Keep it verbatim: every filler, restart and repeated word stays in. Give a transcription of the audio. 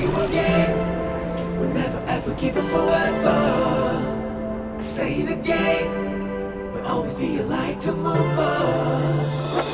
you again. We'll never ever give up forever. I say it again, but always be a light to move on.